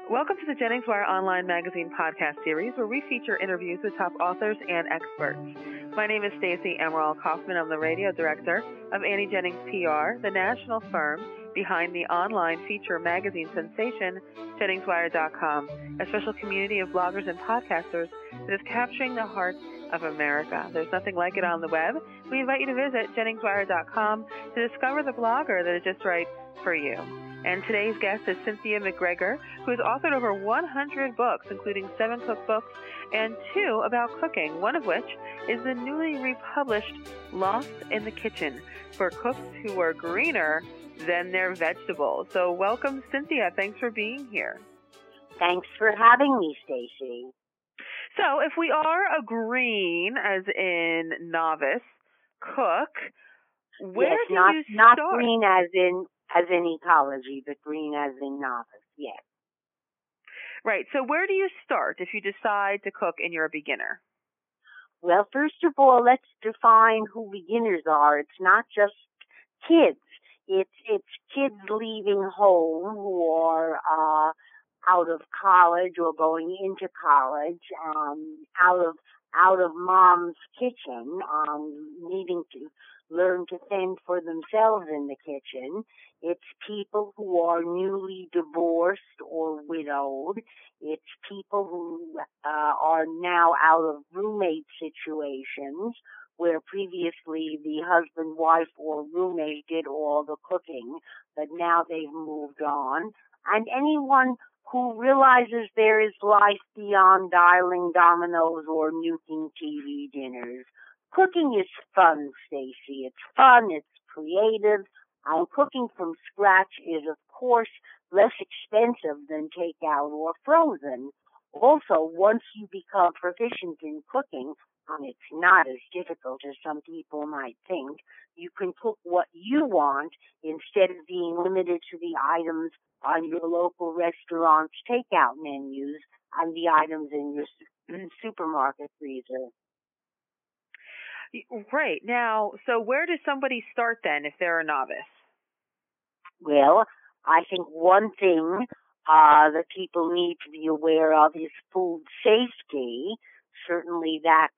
Welcome to the Jennings Wire Online Magazine podcast series, where we feature interviews with top authors and experts. My name is Stacey Emerald Kaufman. I'm the radio director of Annie Jennings PR, the national firm behind the online feature magazine sensation, JenningsWire.com, a special community of bloggers and podcasters that is capturing the hearts of America. There's nothing like it on the web. We invite you to visit JenningsWire.com to discover the blogger that is just right for you. And today's guest is Cynthia McGregor, who has authored over 100 books, including 7 cookbooks and 2 about cooking, one of which is the newly republished Lost in the Kitchen for cooks who are greener than their vegetables. So welcome, Cynthia. Thanks for being here. Thanks for having me, Stacey. So if we are a green, as in novice, cook, where do you start? Not green as in ecology, but green as in novice, yes. Right. So where do you start if you decide to cook and you're a beginner? Well, first of all, let's define who beginners are. It's not just kids. It's kids leaving home who are out of college or going into college, out of mom's kitchen, needing to learn to fend for themselves in the kitchen. It's people who are newly divorced or widowed. It's people who are now out of roommate situations where previously the husband, wife, or roommate did all the cooking, but now they've moved on. And anyone who realizes there is life beyond dialing dominoes or nuking TV dinners. Cooking is fun, Stacey. It's fun, it's creative, and cooking from scratch is, of course, less expensive than takeout or frozen. Also, once you become proficient in cooking, and it's not as difficult as some people might think, you can cook what you want instead of being limited to the items on your local restaurant's takeout menus and the items in your supermarket freezer. Right. Now, so where does somebody start then if they're a novice? Well, I think one thing that people need to be aware of is food safety. Certainly that's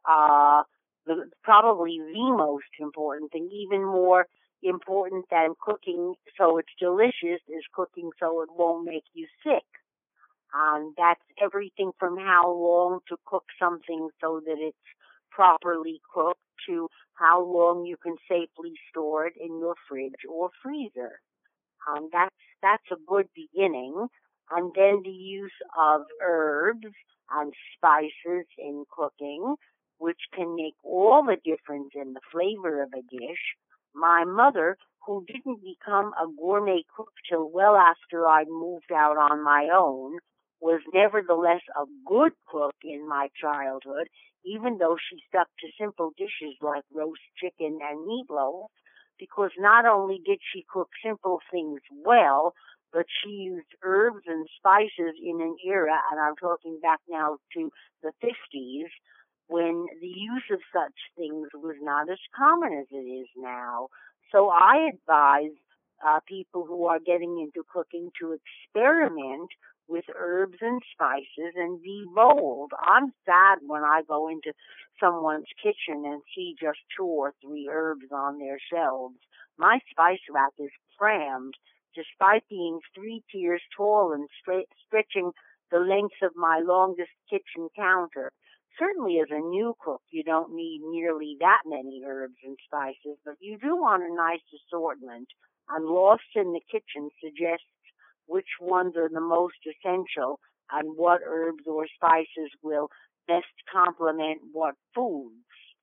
probably the most important thing. Even more important than cooking so it's delicious is cooking so it won't make you sick. That's everything from how long to cook something so that it's properly cooked to how long you can safely store it in your fridge or freezer. That's a good beginning. And then the use of herbs and spices in cooking, which can make all the difference in the flavor of a dish. My mother, who didn't become a gourmet cook till well after I'd moved out on my own, was nevertheless a good cook in my childhood, even though she stuck to simple dishes like roast chicken and meatloaf, because not only did she cook simple things well, but she used herbs and spices in an era, and I'm talking back now to the 50s, when the use of such things was not as common as it is now. So I advise people who are getting into cooking to experiment with herbs and spices and be bold. I'm sad when I go into someone's kitchen and see just 2 or 3 herbs on their shelves. My spice rack is crammed, despite being 3 tiers tall and stretching the length of my longest kitchen counter. Certainly as a new cook, you don't need nearly that many herbs and spices, but you do want a nice assortment. And Lost in the Kitchen suggests which ones are the most essential and what herbs or spices will best complement what foods.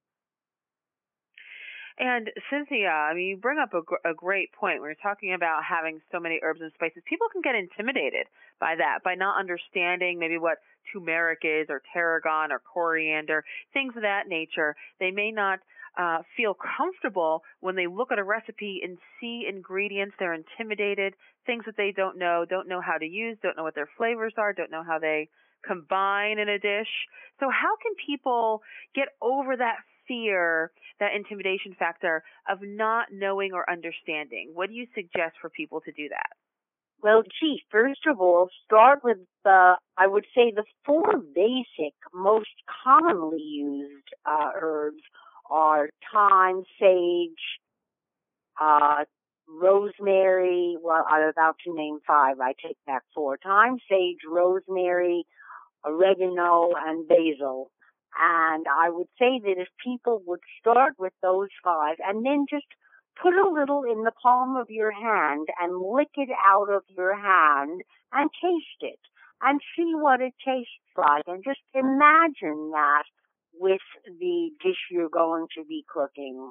And Cynthia, I mean, you bring up a great point. When you're talking about having so many herbs and spices, people can get intimidated by that, by not understanding maybe what turmeric is or tarragon or coriander, things of that nature. They may not feel comfortable when they look at a recipe and see ingredients. They're intimidated, things that they don't know how to use, don't know what their flavors are, don't know how they combine in a dish. So how can people get over that fear, that intimidation factor of not knowing or understanding? What do you suggest for people to do that? Well, gee, first of all, start with I would say the four basic, most commonly used herbs are thyme, sage, uh, rosemary. Well, I'm about to name five. I take back four. Thyme, sage, rosemary, oregano, and basil. And I would say that if people would start with those five and then just put a little in the palm of your hand and lick it out of your hand and taste it and see what it tastes like and just imagine that with the dish you're going to be cooking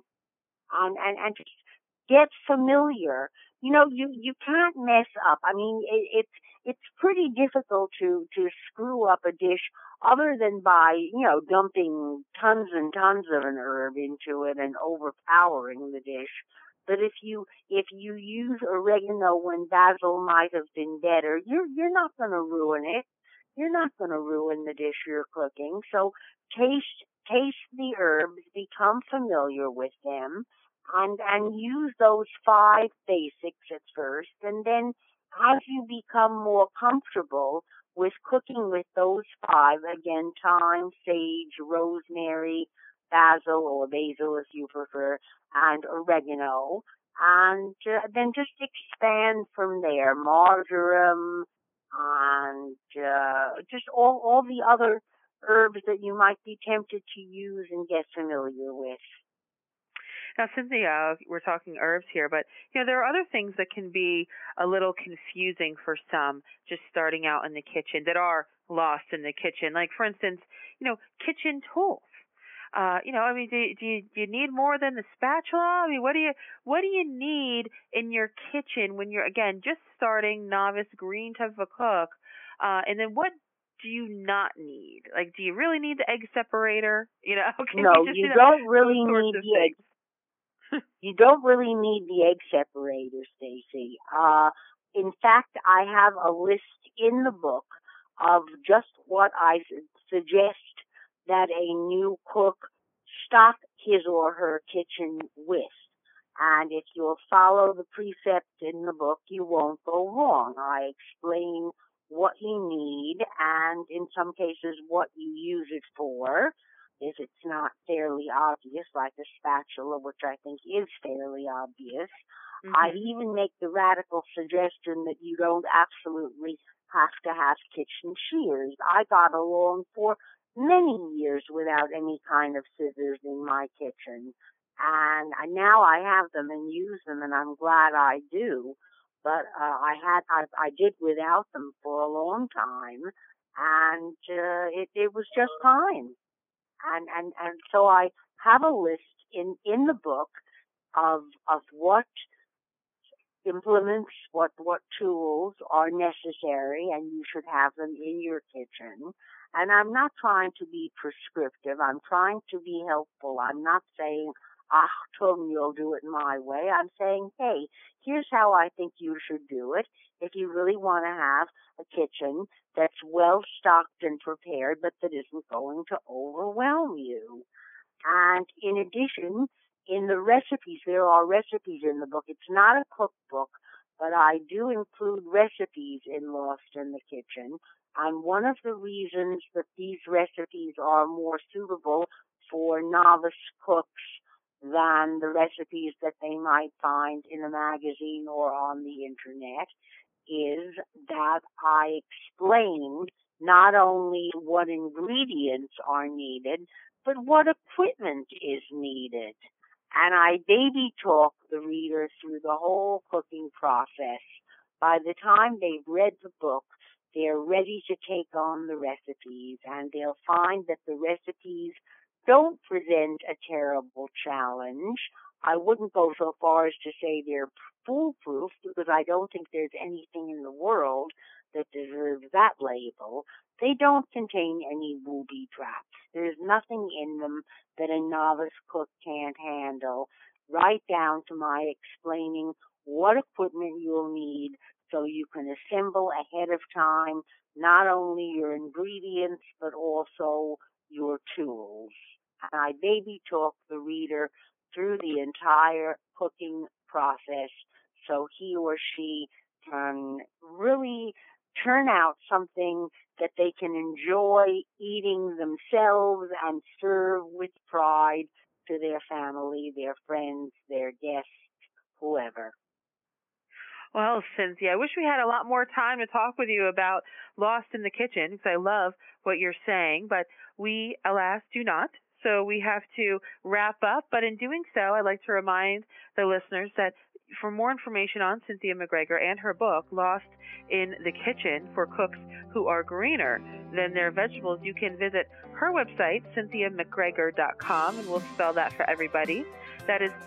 and just get familiar. You know, you can't mess up. I mean, it's pretty difficult to screw up a dish other than by, dumping tons and tons of an herb into it and overpowering the dish. But if you use oregano when basil might have been better, you're not going to ruin it. You're not going to ruin the dish you're cooking. So taste the herbs, become familiar with them, and use those five basics at first, and then as you become more comfortable with cooking with those five, again, thyme, sage, rosemary, basil or basil if you prefer, and oregano, and then just expand from there, marjoram, and just all the other herbs that you might be tempted to use and get familiar with. Now, Cynthia, we're talking herbs here, but there are other things that can be a little confusing for some just starting out in the kitchen that are lost in the kitchen. Like, for instance, kitchen tools. I mean, do you need more than the spatula? I mean, what do you need in your kitchen when you're, again, just starting, novice, green type of a cook? And then what do you not need? Like, do you really need the egg separator? No, you don't really need the egg. You don't really need the egg separator, Stacy. In fact, I have a list in the book of just what I suggest that a new cook stock his or her kitchen with. And if you'll follow the precepts in the book, you won't go wrong. I explain what you need and in some cases what you use it for. If it's not fairly obvious, like a spatula, which I think is fairly obvious. Mm-hmm. I even make the radical suggestion that you don't absolutely have to have kitchen shears. I got along for many years without any kind of scissors in my kitchen. And now I have them and use them, and I'm glad I do. But I did without them for a long time, and it was just fine. And so I have a list in the book of what implements, what tools are necessary, and you should have them in your kitchen. And I'm not trying to be prescriptive. I'm trying to be helpful. I'm not saying, Tom, you'll do it my way. I'm saying, hey, here's how I think you should do it if you really want to have a kitchen that's well stocked and prepared, but that isn't going to overwhelm you. And in addition, in the recipes, there are recipes in the book. It's not a cookbook, but I do include recipes in Lost in the Kitchen. And one of the reasons that these recipes are more suitable for novice cooks than the recipes that they might find in a magazine or on the internet is that I explain not only what ingredients are needed, but what equipment is needed. And I baby talk the reader through the whole cooking process. By the time they've read the book, they're ready to take on the recipes, and they'll find that the recipes don't present a terrible challenge. I wouldn't go so far as to say they're foolproof, because I don't think there's anything in the world that deserves that label. They don't contain any booby traps. There's nothing in them that a novice cook can't handle, right down to my explaining what equipment you'll need so you can assemble ahead of time not only your ingredients but also your tools. And I baby talk the reader through the entire cooking process so he or she can really turn out something that they can enjoy eating themselves and serve with pride to their family, their friends, their guests, whoever. Well, Cynthia, I wish we had a lot more time to talk with you about Lost in the Kitchen, because I love what you're saying, but we, alas, do not. So we have to wrap up. But in doing so, I'd like to remind the listeners that for more information on Cynthia McGregor and her book, Lost in the Kitchen, for cooks who are greener than their vegetables, you can visit her website, cynthiamcgregor.com, and we'll spell that for everybody. That is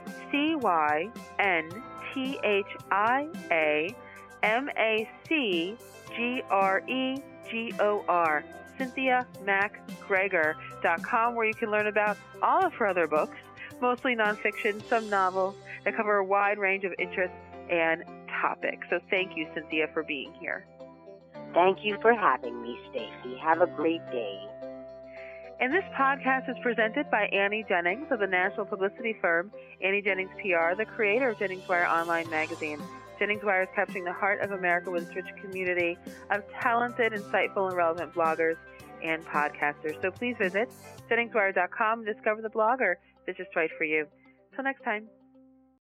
CYNTHIAMACGREGOR, CynthiaMacGregor.com, where you can learn about all of her other books, mostly nonfiction, some novels that cover a wide range of interests and topics. So thank you, Cynthia, for being here. Thank you for having me, Stacy. Have a great day. And this podcast is presented by Annie Jennings of the national publicity firm Annie Jennings PR, the creator of Jennings Wire Online Magazine. Jennings Wire is capturing the heart of America with its rich community of talented, insightful, and relevant bloggers and podcasters. So please visit JenningsWire.com and discover the blogger that's just right for you. Till next time.